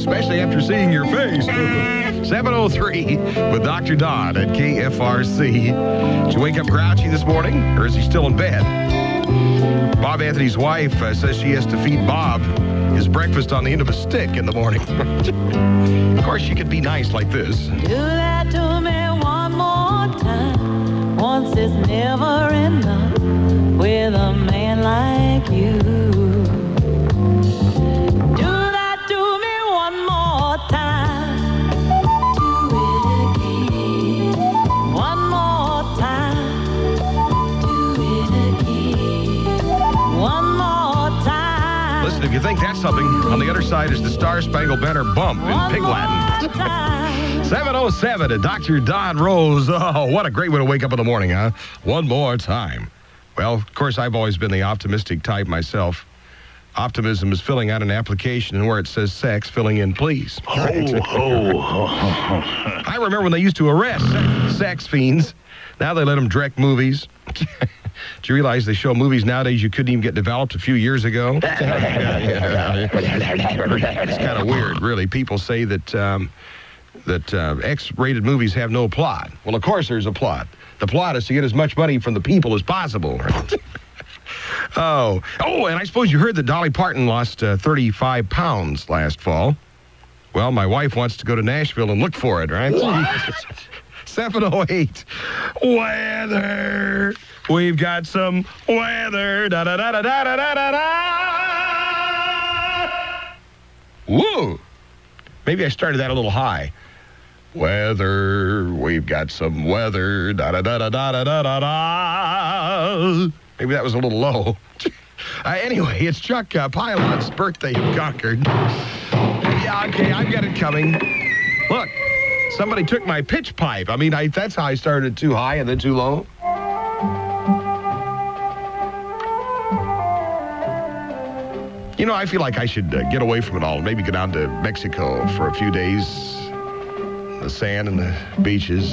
especially after seeing your face. 7:03 with Dr. Don at KFRC. Did you wake up grouchy this morning, or is he still in bed? Bob Anthony's wife says she has to feed Bob his breakfast on the end of a stick in the morning. Of course, she could be nice like this. Do that to me one more time. Once is never enough with a man like you. Do that to me one more time. Do it again. One more time. Do it again. One more time. Listen, if you think that's something, on the other side is the Star Spangled Banner bump in Pig Latin. 7:07 at Dr. Don Rose. Oh, what a great way to wake up in the morning, huh? One more time. Well, of course, I've always been the optimistic type myself. Optimism is filling out an application and where it says sex, filling in please. Ho, ho, ho. I remember when they used to arrest sex fiends. Now they let them direct movies. Do you realize they show movies nowadays you couldn't even get developed a few years ago? It's kind of weird, really. People say that X-rated movies have no plot. Well, of course there's a plot. The plot is to get as much money from the people as possible. Oh, and I suppose you heard that Dolly Parton lost 35 pounds last fall. Well, my wife wants to go to Nashville and look for it, right? 7:08. Weather. We've got some weather. Da da da da da da da da. Woo! Maybe I started that a little high. Weather. We've got some weather. Da da da da da da da da da. Maybe that was a little low. Anyway, it's Chuck Pilot's birthday in Concord. Yeah, okay, I've got it coming. Look, somebody took my pitch pipe. I mean, that's how I started too high and then too low. You know, I feel like I should get away from it all. Maybe go down to Mexico for a few days. The sand and the beaches.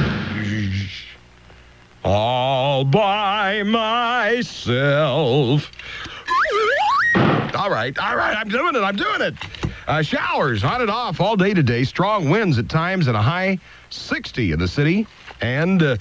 All by myself. All right, I'm doing it. Showers on and off all day today. Strong winds at times and a high 60 in the city. And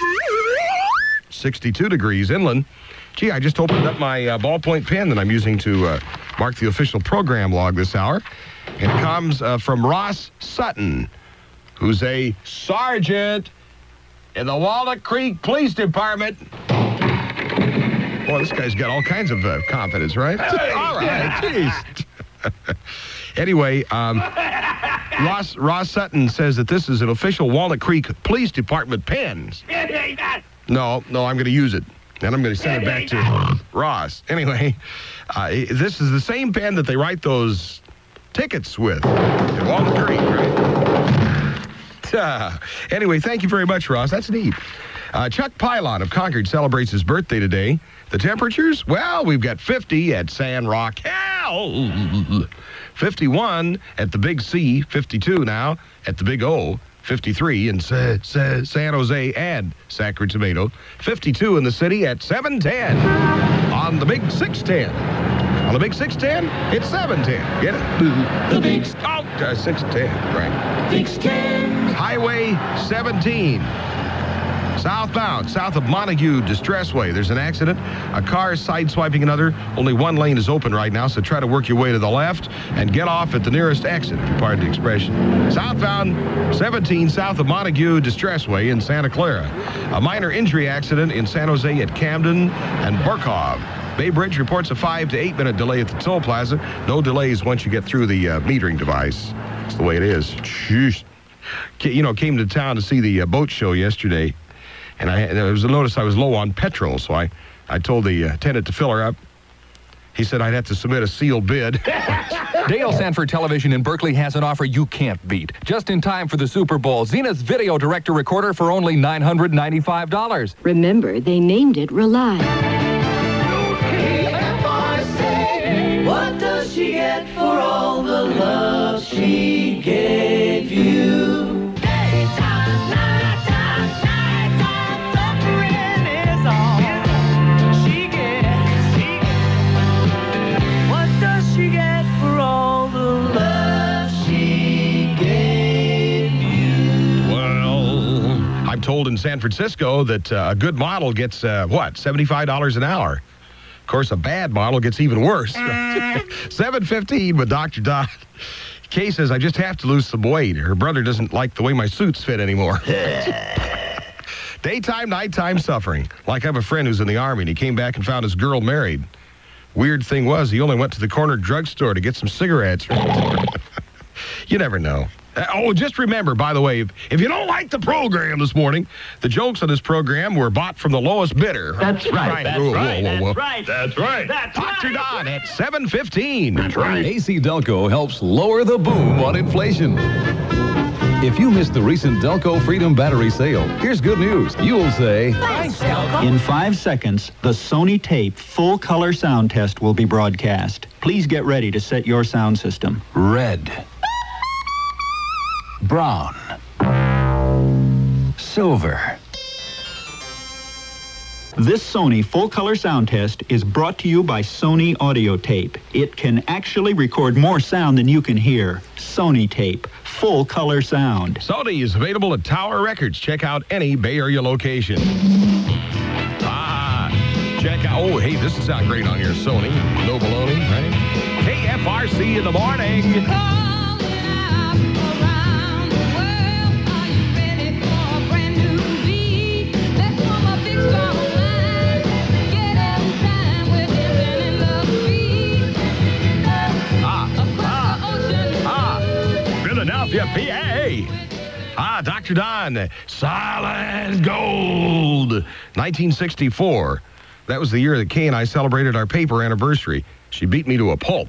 62 degrees inland. Gee, I just opened up my ballpoint pen that I'm using to mark the official program log this hour. And it comes from Ross Sutton, who's a sergeant in the Walnut Creek Police Department. Boy, this guy's got all kinds of confidence, right? All right, jeez. Anyway, Ross Sutton says that this is an official Walnut Creek Police Department pen. No, I'm going to use it. And I'm going to send it back to Ross. Anyway, this is the same pen that they write those tickets with in Walnut Creek, right? Anyway, thank you very much, Ross. That's neat. Chuck Pilot of Concord celebrates his birthday today. The temperatures? Well, we've got 50 at San Raquel, 51 at the Big C, 52 now at the Big O, 53 in San Jose and Sacramento, 52 in the city at 710 on the Big 610. On the Big 610, it's 710. Get it? The Big 610, right. Big 610. Highway 17. Southbound, south of Montague Distressway. There's an accident. A car is sideswiping another. Only one lane is open right now, so try to work your way to the left and get off at the nearest exit, if you pardon the expression. Southbound 17, south of Montague Distressway in Santa Clara. A minor injury accident in San Jose at Camden and Burkov. Bay Bridge reports a 5 to 8 minute delay at the toll plaza. No delays once you get through the metering device. That's the way it is. Jeez. You know, came to town to see the boat show yesterday. And there was a notice I was low on petrol, so I told the attendant to fill her up. He said I'd have to submit a sealed bid. Dale Sanford Television in Berkeley has an offer you can't beat. Just in time for the Super Bowl, Zenith's video director recorder for only $995. Remember, they named it Rely. What does she get for all the love she gave you? told in San Francisco that a good model gets, $75 an hour. Of course, a bad model gets even worse. 7:15 with Dr. Don. Kay says, I just have to lose some weight. Her brother doesn't like the way my suits fit anymore. Daytime, nighttime suffering. Like I have a friend who's in the Army, and he came back and found his girl married. Weird thing was, he only went to the corner drugstore to get some cigarettes. You never know. Just remember, by the way, if you don't like the program this morning, the jokes on this program were bought from the lowest bidder. That's right. That's right. Whoa. That's right. That's right. That's Dr. right. Don at 7:15. That's right. AC Delco helps lower the boom on inflation. If you missed the recent Delco Freedom Battery sale, here's good news. You'll say, Thanks, Delco. In 5 seconds, the Sony Tape full-color sound test will be broadcast. Please get ready to set your sound system. Red, brown, silver. This Sony full-color sound test is brought to you by Sony Audio Tape. It can actually record more sound than you can hear. Sony Tape, full-color sound. Sony is available at Tower Records. Check out any Bay Area location. Check out. Oh, hey, this will sound great on here. Sony. No baloney, right? KFRC in the morning. Philadelphia, PA. Dr. Don, Solid Gold. 1964. That was the year that Kay and I celebrated our paper anniversary. She beat me to a pulp.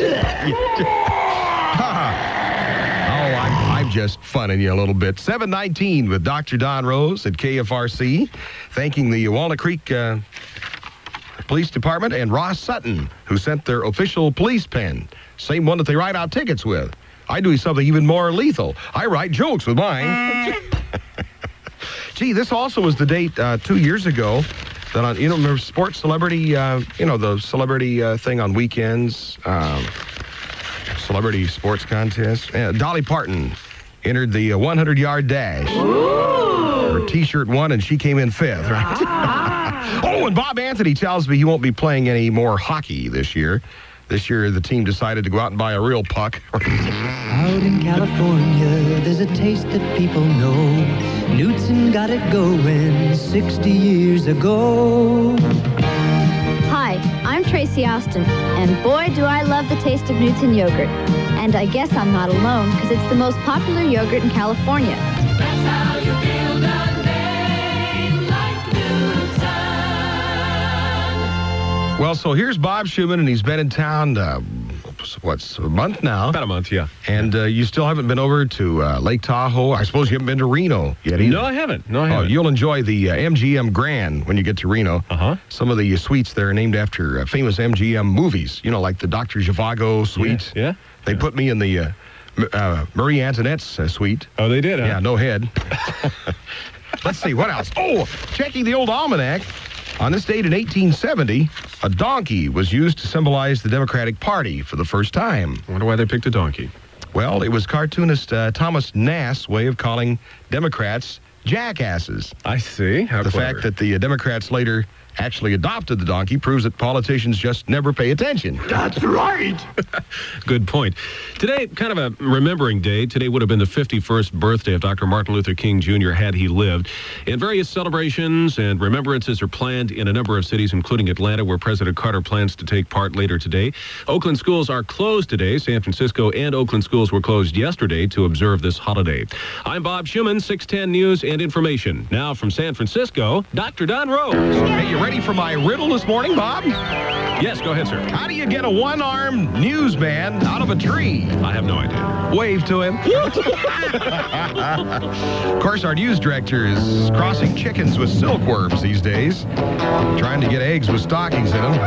I'm just funning you a little bit. 7:19 with Dr. Don Rose at KFRC. Thanking the Walnut Creek Police Department and Ross Sutton, who sent their official police pen. Same one that they write out tickets with. I do something even more lethal. I write jokes with mine. Gee, this also was the date 2 years ago that on, remember sports celebrity, the celebrity thing on weekends, celebrity sports contest. Dolly Parton entered the 100-yard dash. Ooh. Her T-shirt won, and she came in 5th, right? And Bob Anthony tells me he won't be playing any more hockey this year. This year, the team decided to go out and buy a real puck. Out in California, there's a taste that people know. Knutson got it going 60 years ago. Hi, I'm Tracy Austin, and boy, do I love the taste of Knutson yogurt. And I guess I'm not alone, because it's the most popular yogurt in California. That's how you build a name like Knutson. Well, so here's Bob Schumann, and he's been in town, a month now? About a month, yeah. And you still haven't been over to Lake Tahoe. I suppose you haven't been to Reno yet either. No, I haven't. You'll enjoy the MGM Grand when you get to Reno. Uh-huh. Some of the suites there are named after famous MGM movies, like the Dr. Zhivago suite. Yeah. They put me in the Marie Antoinette's suite. Oh, they did, huh? Yeah, no head. Let's see, what else? Oh, checking the old almanac. On this date in 1870, a donkey was used to symbolize the Democratic Party for the first time. I wonder why they picked a donkey. Well, it was cartoonist Thomas Nass' way of calling Democrats jackasses. I see. How the clever. fact that the Democrats later actually adopted the donkey proves that politicians just never pay attention. That's right. Good point. Today, kind of a remembering day. Today would have been the 51st birthday of Dr. Martin Luther King Jr. had he lived. And various celebrations and remembrances are planned in a number of cities, including Atlanta, where President Carter plans to take part later today. Oakland schools are closed today. San Francisco and Oakland schools were closed yesterday to observe this holiday. I'm Bob Schumann, 610 News and Information. Now from San Francisco, Dr. Don Rose. Hey, you ready for my riddle this morning, Bob? Yes, go ahead, sir. How do you get a one-armed newsman out of a tree? I have no idea. Wave to him. Of course, our news director is crossing chickens with silkworms these days, trying to get eggs with stockings in them.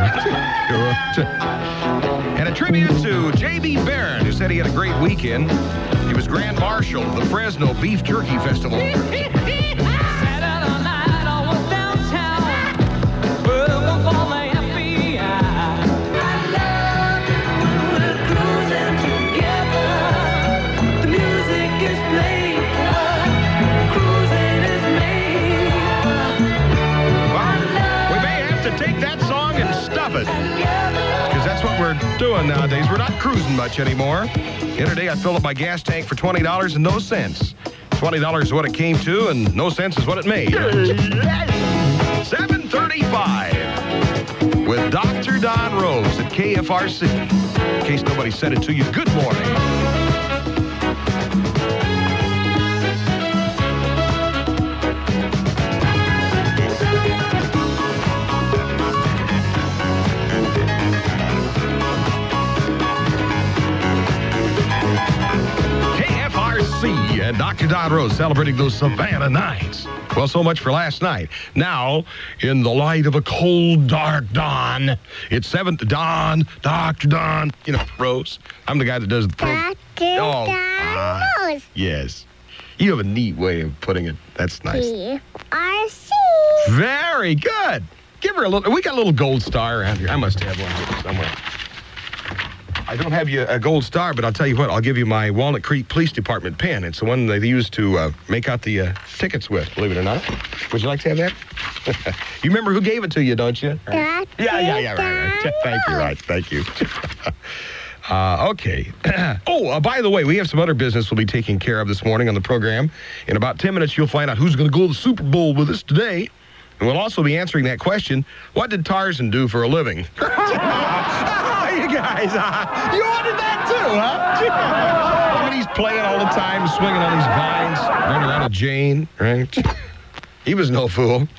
And a tribute to J.B. Barron, who said he had a great weekend. He was Grand Marshal of the Fresno Beef Jerky Festival. doing nowadays. We're not cruising much anymore. The other day, I filled up my gas tank for $20 and no cents. $20 is what it came to, and no cents is what it made. 7:35 with Dr. Don Rose at KFRC. In case nobody said it to you, good morning. And Dr. Don Rose celebrating those Savannah nights. Well, so much for last night. Now, in the light of a cold, dark dawn, it's 7th Dawn, Dr. Don, Rose. I'm the guy that does the program. Dr. Don Rose. Yes. You have a neat way of putting it. That's nice. KFRC. Very good. Give her a little. We got a little gold star around here. I must have one somewhere. I don't have you a gold star, but I'll tell you what. I'll give you my Walnut Creek Police Department pen. It's the one they use to make out the tickets with, believe it or not. Would you like to have that? You remember who gave it to you, don't you? Yeah, right. Thank you, right. Thank you. Okay. By the way, we have some other business we'll be taking care of this morning on the program. In about 10 minutes, you'll find out who's going to go to the Super Bowl with us today. And we'll also be answering that question, what did Tarzan do for a living? You guys, you wanted that too, huh? I mean, he's playing all the time, swinging on these vines, running around a Jane, right? He was no fool.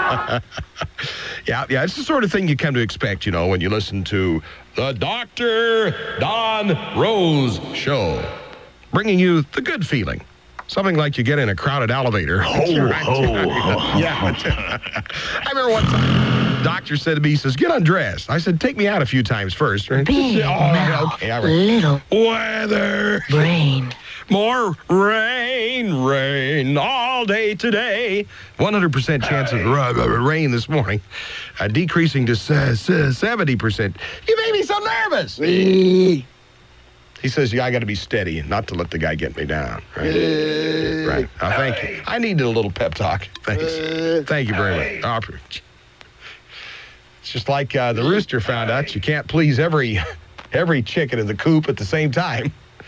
Yeah, it's the sort of thing you come to expect, when you listen to the Dr. Don Rose Show, bringing you the good feeling. Something like you get in a crowded elevator. Yeah. I remember one time, the doctor said to me, he says, get undressed. I said, take me out a few times first. Right? Big mouth, little weather. brain. More rain all day today. 100% chance of rain this morning. Decreasing to 70%. You made me so nervous. He says, I got to be steady and not to let the guy get me down. Right? Right. Thank you. I needed a little pep talk. Thanks. Thank you very much. It's just like the rooster found out you can't please every chicken in the coop at the same time.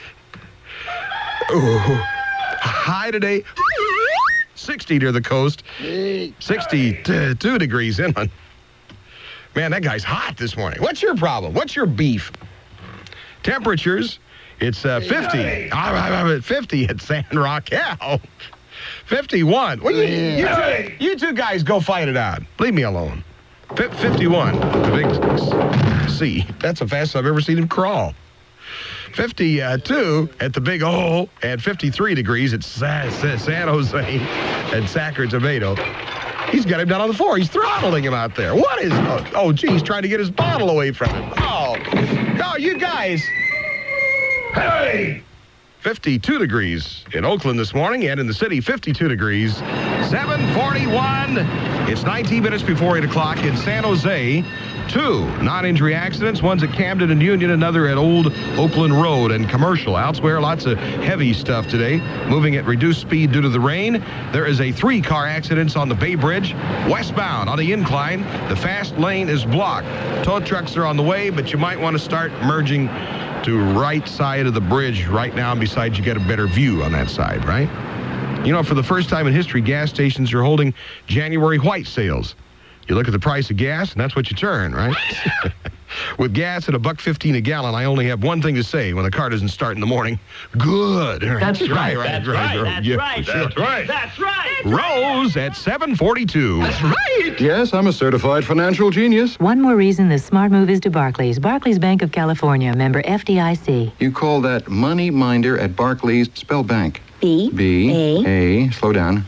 Ooh. High today, 60 near the coast, 62 degrees inland. Man, that guy's hot this morning. What's your problem? What's your beef? Temperatures, it's 50. 50 at San Raquel. 51. Well, you two guys go fight it out. Leave me alone. 51. The big C. That's the fastest I've ever seen him crawl. 52 at the Big O, and 53 degrees at San Jose and Sacramento. He's got him down on the floor. He's throttling him out there. What is... he's trying to get his bottle away from him. Oh, you guys. Hey! 52 degrees in Oakland this morning, and in the city, 52 degrees. 7:41. It's 19 minutes before 8 o'clock in San Jose. 2 non-injury accidents. One's at Camden and Union, another at Old Oakland Road and Commercial. Elsewhere, lots of heavy stuff today, moving at reduced speed due to the rain. There is a 3-car accident on the Bay Bridge. Westbound on the incline, the fast lane is blocked. Tow trucks are on the way, but you might want to start merging to right side of the bridge right now. Besides, you get a better view on that side, right? For the first time in history, gas stations are holding January white sales. You look at the price of gas, and that's what you turn, right? With gas at $1.15 a gallon, I only have one thing to say when the car doesn't start in the morning. Good. That's right. That's right. Rose at 7:42. That's right. Yes, I'm a certified financial genius. One more reason the smart move is to Barclays. Barclays Bank of California, member FDIC. You call that money minder at Barclays. Spell bank. B-A. Slow down.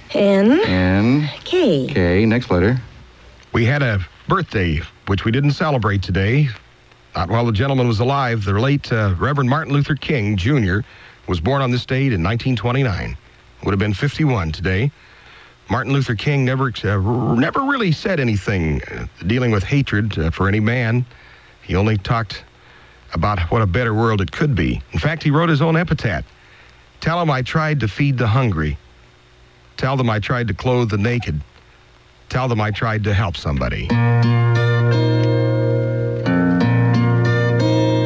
N-K. K. Next letter. We had a birthday, which we didn't celebrate today. Not while the gentleman was alive. The late Reverend Martin Luther King, Jr., was born on this date in 1929. Would have been 51 today. Martin Luther King never really said anything dealing with hatred for any man. He only talked about what a better world it could be. In fact, he wrote his own epitaph. Tell them I tried to feed the hungry. Tell them I tried to clothe the naked. Tell them I tried to help somebody.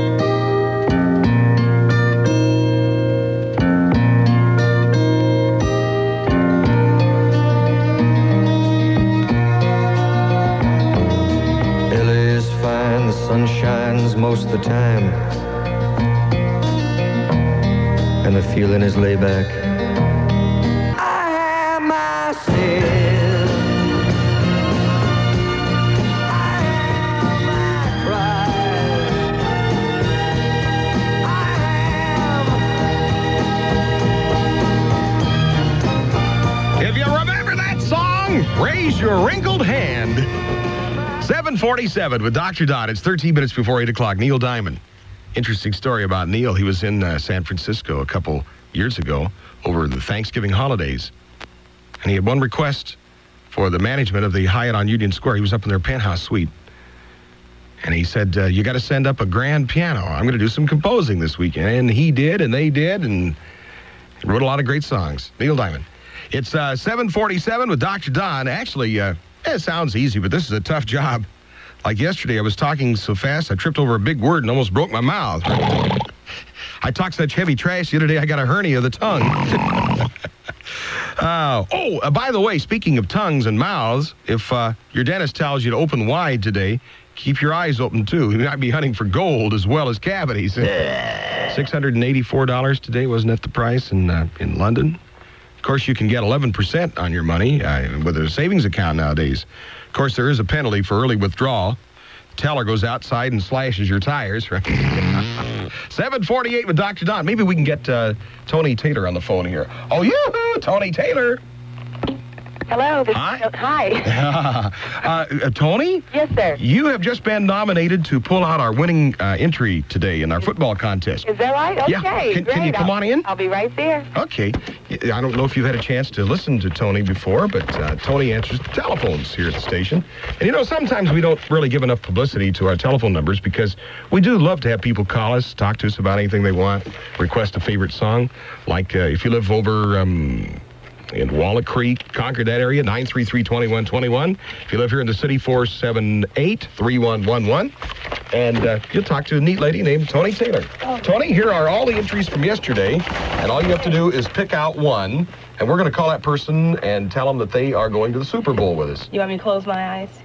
most of the time. And the feeling is laid back. I have myself. Raise your wrinkled hand. 7:47 with Dr. Don. It's 13 minutes before 8 o'clock. Neil Diamond. Interesting story about Neil. He was in San Francisco a couple years ago over the Thanksgiving holidays. And he had one request for the management of the Hyatt on Union Square. He was up in their penthouse suite. And he said, you got to send up a grand piano. I'm going to do some composing this weekend. And he did, and they did, and wrote a lot of great songs. Neil Diamond. It's 7:47 with Dr. Don. Actually, it sounds easy, but this is a tough job. Like yesterday, I was talking so fast, I tripped over a big word and almost broke my mouth. I talked such heavy trash the other day, I got a hernia of the tongue. By the way, speaking of tongues and mouths, if your dentist tells you to open wide today, keep your eyes open, too. You might be hunting for gold as well as cavities. $684 today, wasn't that the price in London? Of course, you can get 11% on your money with a savings account nowadays. Of course, there is a penalty for early withdrawal. The teller goes outside and slashes your tires. 7:48 with Dr. Don. Maybe we can get Tony Taylor on the phone here. Oh, yoo-hoo, Tony Taylor. Hello. Hi. Tony? Yes, sir. You have just been nominated to pull out our winning entry today in our football contest. Is that right? Okay. Yeah. Can you come on in? I'll be right there. Okay. I don't know if you've had a chance to listen to Tony before, but Tony answers the telephones here at the station. And, you know, sometimes we don't really give enough publicity to our telephone numbers because we do love to have people call us, talk to us about anything they want, request a favorite song. Like if you live over in Walnut Creek, Concord, that area, 933-2121. If you live here in the city, 478-3111. And you'll talk to a neat lady named Tony Taylor. Oh. Tony, here are all the entries from yesterday, and all you have to do is pick out one, and we're going to call that person and tell them that they are going to the Super Bowl with us. You want me to close my eyes?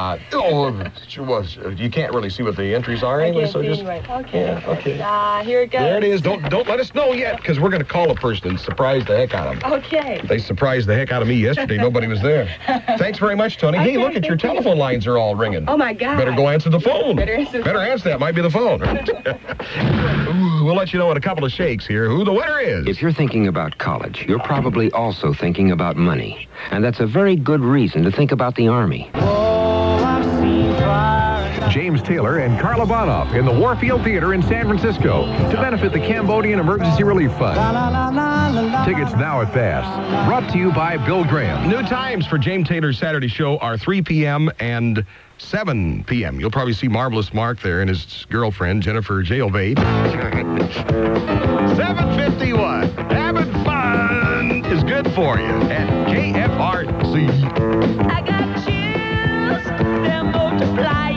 You can't really see what the entries are anyway, so just... Okay. Yeah, okay. Here it goes. There it is. Don't let us know yet, because we're going to call a person and surprise the heck out of them. Okay. They surprised the heck out of me yesterday. Nobody was there. Thanks very much, Tony. Okay, hey, look at your telephone lines are all ringing. Oh, my God. Better go answer the phone. Better answer that. Might be the phone. Ooh, we'll let you know in a couple of shakes here who the winner is. If you're thinking about college, you're probably also thinking about money. And that's a very good reason to think about the Army. James Taylor and Carla Bonoff in the Warfield Theater in San Francisco to benefit the Cambodian Emergency Relief Fund. Tickets now at Bass. Brought to you by Bill Graham. New times for James Taylor's Saturday show are 3 p.m. and 7 p.m. You'll probably see Marvelous Mark there and his girlfriend, Jennifer Jailbait. 7:51. Having fun is good for you at KFRC. I got chills, they're multiplying.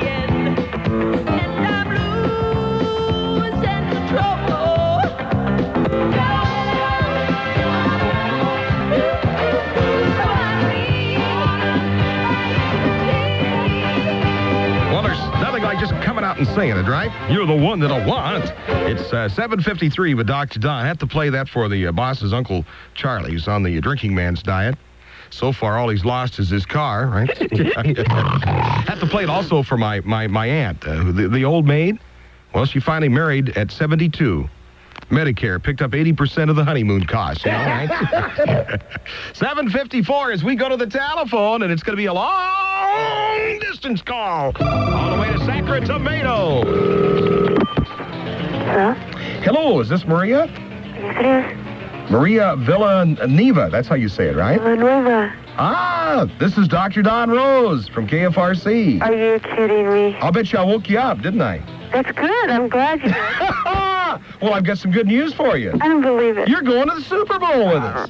Just coming out and singing it, right? You're the one that I want. It's 7:53 with Dr. Don. I have to play that for the boss's Uncle Charlie, who's on the drinking man's diet. So far, all he's lost is his car, right? I have to play it also for my aunt, the old maid. Well, she finally married at 72. Medicare picked up 80% of the honeymoon costs, you know, right? 7:54 as we go to the telephone, and it's going to be a long-distance call all the way to Sacramento. Hello? Hello, is this Maria? Yes, it is. Maria Villanueva, that's how you say it, right? Villanueva. Ah, this is Dr. Don Rose from KFRC. Are you kidding me? I'll bet you I woke you up, didn't I? That's good. I'm glad you did. Well, I've got some good news for you. I don't believe it. You're going to the Super Bowl with us.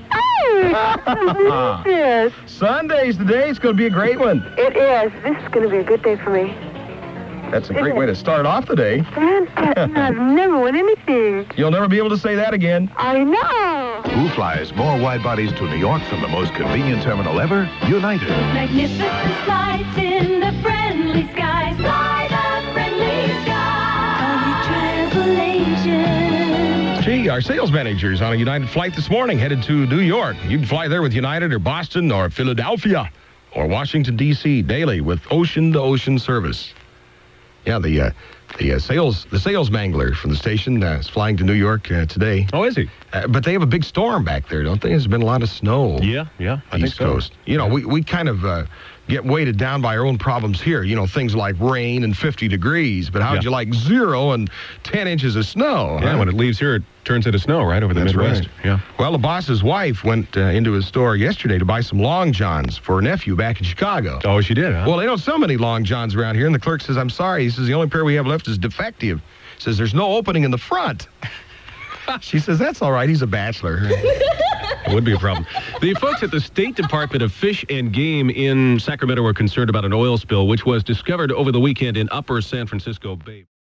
Yes. Sunday's the day. It's going to be a great one. It is. This is going to be a good day for me. That's a great way to start off the day. Fantastic. I've never won anything. You'll never be able to say that again. I know. Who flies more wide bodies to New York from the most convenient terminal ever? United. Magnificent flights in the friendly skies. Fly the friendly skies. D.C., our sales managers on a United flight this morning headed to New York. You can fly there with United or Boston or Philadelphia or Washington, D.C. daily with ocean-to-ocean service. Yeah, the sales mangler from the station is flying to New York today. Oh, is he? But they have a big storm back there, don't they? There's been a lot of snow. Yeah, I think East Coast. You know, we kind of get weighted down by our own problems here. You know, things like rain and 50 degrees. But how'd you like 0 and 10 inches of snow? Yeah, when it leaves here, it turns into snow right over the Midwest. Right. Yeah. Well, the boss's wife went into his store yesterday to buy some Long Johns for her nephew back in Chicago. Oh, she did, huh? Well, they don't sell many Long Johns around here, and the clerk says, I'm sorry. He says, the only pair we have left is defective. He says, there's no opening in the front. She says, that's all right. He's a bachelor. It would be a problem. The folks at the State Department of Fish and Game in Sacramento are concerned about an oil spill which was discovered over the weekend in Upper San Francisco Bay.